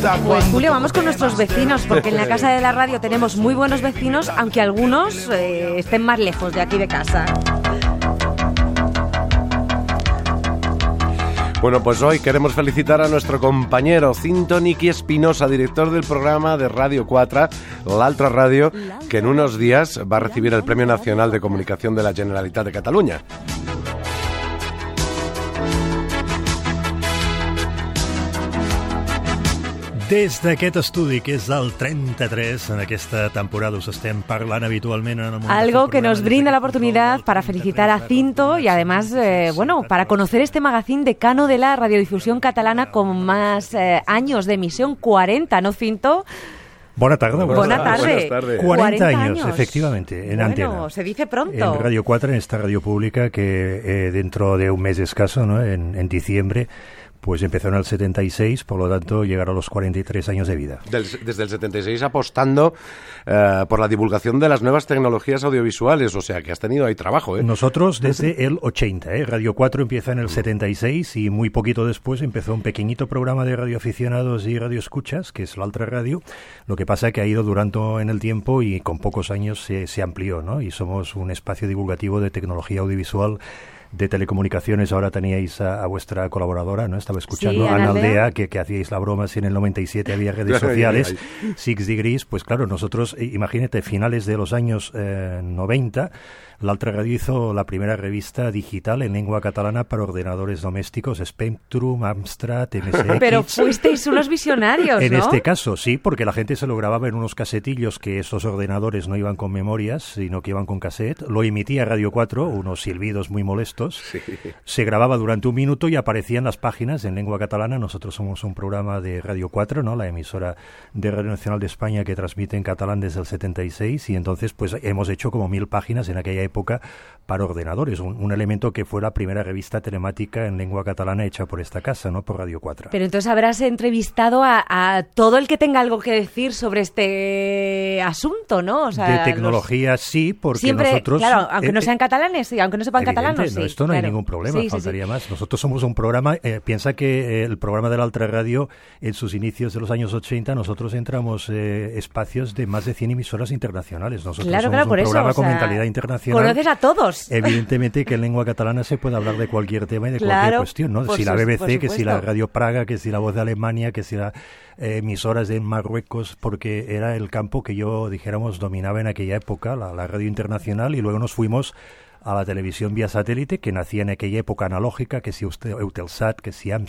Pues Julio, vamos con nuestros vecinos, porque en la casa de la radio tenemos muy buenos vecinos, aunque algunos estén más lejos de aquí de casa. Bueno, pues hoy queremos felicitar a nuestro compañero Cinto Niqui Espinosa, director del programa de Radio 4, l'Altra Radio, que en unos días va a recibir el Premio Nacional de Comunicación de la Generalitat de Catalunya. Des d'aquest estudi, que és el 33, en aquesta temporada us estem parlant habitualment en el mundo. Algo que nos brinda la oportunidad para felicitar a Cinto y además, para conocer este magazín decano de la radiodifusión catalana con más años de emisión, 40, ¿no, Cinto? Buenas tardes. Buenas tardes. 40 años, efectivamente, en Antena. Se dice pronto. En Radio 4, en esta radio pública que dentro de un mes escaso, ¿no? en diciembre, pues empezó en el 76, por lo tanto llegaron a los 43 años de vida. Desde el 76 apostando por la divulgación de las nuevas tecnologías audiovisuales, o sea que has tenido ahí trabajo, ¿eh? Nosotros desde el 80, Radio 4 empieza en el 76 y muy poquito después empezó un pequeñito programa de radioaficionados y radioescuchas, que es l'Altra Radio. Lo que pasa es que ha ido durando en el tiempo y con pocos años se amplió, ¿no? Y somos un espacio divulgativo de tecnología audiovisual, de telecomunicaciones. Ahora teníais a vuestra colaboradora, ¿no? Estaba escuchando, sí, Ana Aldea, que hacíais la broma si en el 97 había redes sociales, Six Degrees. Pues claro, nosotros, imagínate, finales de los años 90, l'Altra Radio hizo la primera revista digital en lengua catalana para ordenadores domésticos, Spectrum, Amstrad, MSX. Pero fuisteis unos visionarios, En ¿no? este caso, sí, porque la gente se lo grababa en unos casetillos, que esos ordenadores no iban con memorias, sino que iban con cassette. Lo emitía Radio 4, unos silbidos muy molestos. Sí. Se grababa durante un minuto y aparecían las páginas en lengua catalana. Nosotros somos un programa de Radio 4, ¿no? La emisora de Radio Nacional de España, que transmite en catalán desde el 76, y entonces pues hemos hecho como 1000 páginas en aquella época para ordenadores, un elemento que fue la primera revista telemática en lengua catalana hecha por esta casa, ¿no? Por Radio 4. Pero entonces habrás entrevistado a todo el que tenga algo que decir sobre este asunto, ¿no? O sea, de tecnología sí, porque siempre, nosotros... claro, aunque no sean catalanes, sí, aunque no sepan catalano, sí. No, esto no claro. hay ningún problema, Sí, faltaría más. Nosotros somos un programa, piensa que el programa de l'Altra Radio, en sus inicios de los años 80, nosotros entramos espacios de más de 100 emisoras internacionales. Nosotros somos un programa con mentalidad internacional. Conoces a todos. Evidentemente que en lengua catalana se puede hablar de cualquier tema y de cualquier cuestión, ¿no? Si la BBC, que si la Radio Praga, que si la Voz de Alemania, que si la emisoras de Marruecos, porque era el campo que yo, dijéramos, dominaba en aquella época, la radio internacional, y luego nos fuimos a la televisión vía satélite, que nacía en aquella época analógica, que si Eutelsat, que si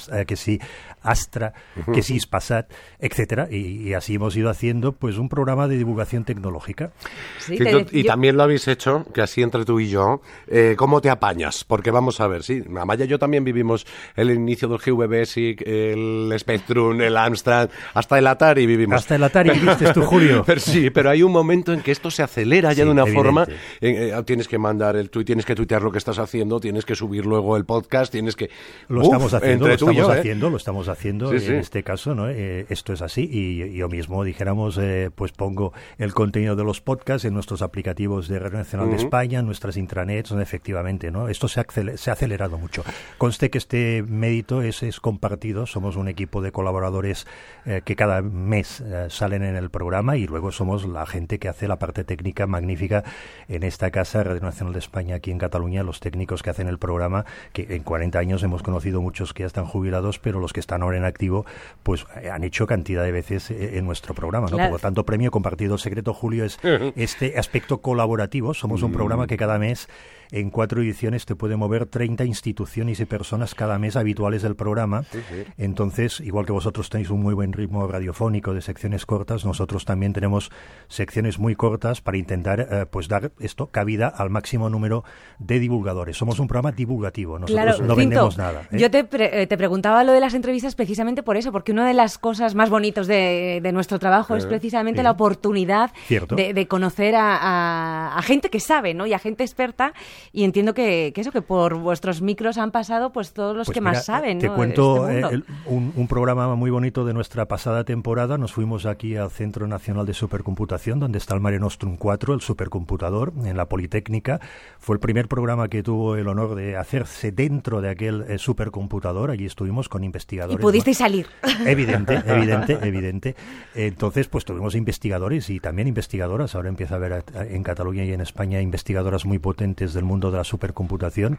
Astra, que si Hispasat, etcétera, y así hemos ido haciendo pues un programa de divulgación tecnológica. Sí, y también lo habéis hecho, que así entre tú y yo, ¿cómo te apañas? Porque vamos a ver, sí, Amaya y yo también vivimos el inicio del GVBSIC, el Spectrum, el Amstrad, hasta el Atari vivimos. Hasta el Atari viste tú, Julio. Pero sí, pero hay un momento en que esto se acelera ya de una forma, tienes que mandar el tweet, tienes que tuitear lo que estás haciendo, tienes que subir luego el podcast, tienes que... Lo estamos haciendo, lo estamos haciendo sí. En este caso, ¿no? Esto es así, y yo mismo, dijéramos, pues pongo el contenido de los podcasts en nuestros aplicativos de Radio Nacional de España, en nuestras intranets, donde efectivamente, ¿no? Esto se ha acelerado mucho. Conste que este mérito es compartido, somos un equipo de colaboradores que cada mes salen en el programa, y luego somos la gente que hace la parte técnica magnífica en esta casa, Radio Nacional de España, aquí en Cataluña, los técnicos que hacen el programa, que en 40 años hemos conocido muchos que ya están jubilados, pero los que están ahora en activo, pues han hecho cantidad de veces en nuestro programa, ¿no? Claro. Por lo tanto, premio compartido. El secreto, Julio, es este aspecto colaborativo. Somos un programa que cada mes, en 4 ediciones, te puede mover 30 instituciones y personas cada mes habituales del programa. Entonces, igual que vosotros tenéis un muy buen ritmo radiofónico de secciones cortas, nosotros también tenemos secciones muy cortas para intentar pues dar cabida al máximo número de divulgadores. Somos un programa divulgativo, nosotros no vendemos nada. Yo te preguntaba lo de las entrevistas precisamente por eso, porque una de las cosas más bonitas de nuestro trabajo es precisamente la oportunidad de conocer a gente que sabe, ¿no? Y a gente experta, y entiendo que por vuestros micros han pasado pues todos los que más saben, ¿no? Te cuento este un programa muy bonito de nuestra pasada temporada. Nos fuimos aquí al Centro Nacional de Supercomputación, donde está el Mare Nostrum 4, el supercomputador, en la Politécnica. Fue el primer programa que tuvo el honor de hacerse dentro de aquel supercomputador. Allí estuvimos con investigadores. Y pudisteis salir. Evidente. Entonces, pues tuvimos investigadores y también investigadoras. Ahora empieza a haber en Cataluña y en España investigadoras muy potentes del mundo de la supercomputación,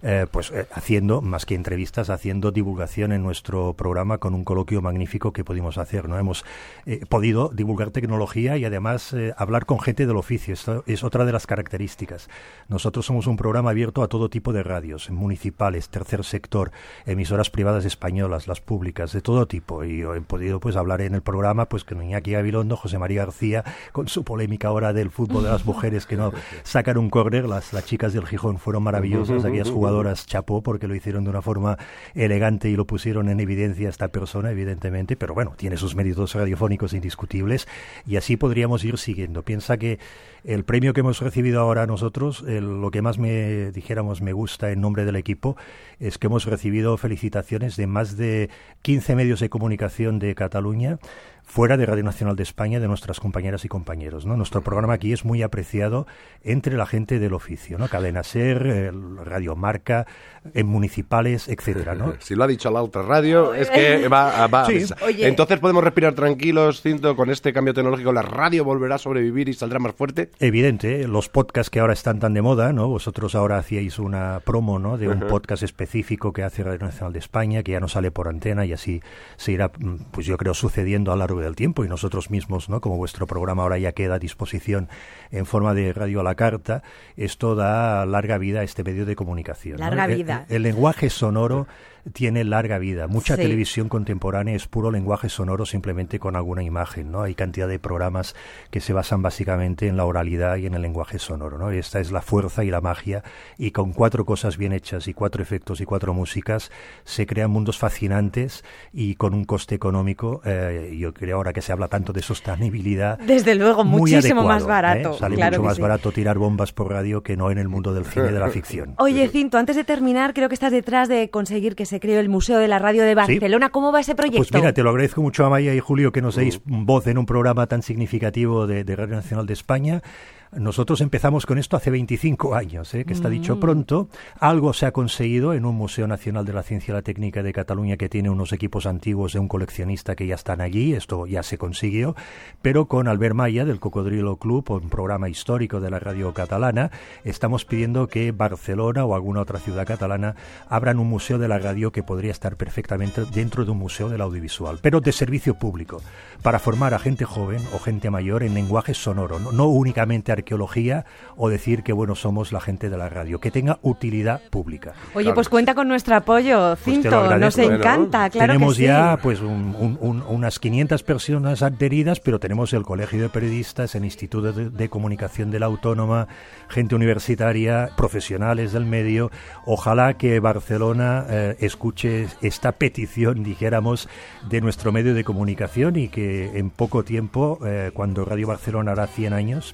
haciendo, más que entrevistas, haciendo divulgación en nuestro programa con un coloquio magnífico que pudimos hacer, ¿no? Hemos podido divulgar tecnología y además hablar con gente del oficio. Esto es otra de las características. Nosotros somos un programa abierto a todo tipo de radios, municipales, tercer sector, emisoras privadas españolas, las públicas, de todo tipo. Y he podido pues hablar en el programa pues con Iñaki Gabilondo, José María García, con su polémica ahora del fútbol de las mujeres que no sacan un córner. Las chicas del Gijón fueron maravillosas, aquellas jugadoras chapó porque lo hicieron de una forma elegante y lo pusieron en evidencia a esta persona, evidentemente, pero bueno, tiene sus méritos radiofónicos indiscutibles y así podríamos ir siguiendo. Piensa que el premio que hemos recibido ahora nosotros, lo que más me gusta en nombre del equipo, es que hemos recibido felicitaciones de más de 15 medios de comunicación de Cataluña, fuera de Radio Nacional de España, de nuestras compañeras y compañeros, ¿no? Nuestro programa aquí es muy apreciado entre la gente del oficio, ¿no? Cadena SER, Radio Marca, en municipales, etcétera, ¿no? Si lo ha dicho la otra radio, es que va sí. Entonces podemos respirar tranquilos, Cinto, con este cambio tecnológico, ¿la radio volverá a sobrevivir y saldrá más fuerte? Evidente, los podcasts que ahora están tan de moda, ¿no? Vosotros ahora hacíais una promo, ¿no? De un podcast específico que hace Radio Nacional de España, que ya no sale por antena y así se irá, pues yo creo, sucediendo a lo largo del tiempo, y nosotros mismos, ¿no? Como vuestro programa ahora ya queda a disposición en forma de radio a la carta, esto da larga vida a este medio de comunicación, ¿no? Larga vida. El lenguaje sonoro tiene larga vida. Mucha televisión contemporánea es puro lenguaje sonoro simplemente con alguna imagen, ¿no? Hay cantidad de programas que se basan básicamente en la oralidad y en el lenguaje sonoro, ¿no? Esta es la fuerza y la magia, y con 4 cosas bien hechas y 4 efectos y 4 músicas se crean mundos fascinantes y con un coste económico, yo creo ahora que se habla tanto de sostenibilidad, desde luego muchísimo adecuado, más barato. Sale claro mucho más sí. barato tirar bombas por radio que no en el mundo del cine y de la ficción. Oye, Cinto, antes de terminar, creo que estás detrás de conseguir que se cree el Museo de la Radio de Barcelona. ¿Sí? ¿Cómo va ese proyecto? Pues mira, te lo agradezco mucho a Maya y Julio que nos deis voz en un programa tan significativo de Radio Nacional de España. Nosotros empezamos con esto hace 25 años, que está dicho pronto. Algo se ha conseguido en un Museo Nacional de la Ciencia y la Técnica de Cataluña que tiene unos equipos antiguos de un coleccionista que ya están allí. Esto ya se consiguió, pero con Albert Maya del Cocodrilo Club, un programa histórico de la radio catalana, estamos pidiendo que Barcelona o alguna otra ciudad catalana abran un museo de la radio que podría estar perfectamente dentro de un museo del audiovisual, pero de servicio público, para formar a gente joven o gente mayor en lenguaje sonoro, no únicamente arqueología o decir que bueno somos la gente de la radio, que tenga utilidad pública. Oye, claro. Pues cuenta con nuestro apoyo, Cinto, pues nos encanta, claro. Tenemos que sí. ya pues unas 500 personas adheridas, pero tenemos el Colegio de Periodistas, el Instituto de Comunicación de la Autónoma, gente universitaria, profesionales del medio. Ojalá que Barcelona escuche esta petición, dijéramos, de nuestro medio de comunicación y que en poco tiempo, cuando Radio Barcelona hará 100 años,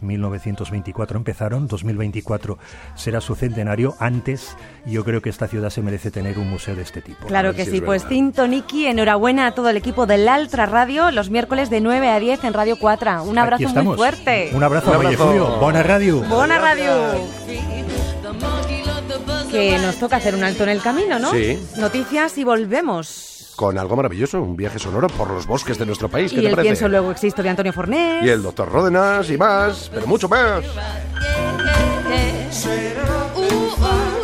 1924 empezaron, 2024 será su centenario. Antes, yo creo que esta ciudad se merece tener un museo de este tipo. Claro que sí, pues Cinto, Niki, enhorabuena a todo el equipo del Altra Radio, los miércoles de 9 a 10 en Radio 4. Un abrazo muy fuerte. Un abrazo, Julio. Bona radio. Bona radio. Que nos toca hacer un alto en el camino, ¿no? Sí. Noticias y volvemos. Con algo maravilloso, un viaje sonoro por los bosques de nuestro país. ¿Qué te parece? Pienso Luego Existo de Antonio Fornés. Y el Doctor Ródenas y más, pero mucho más.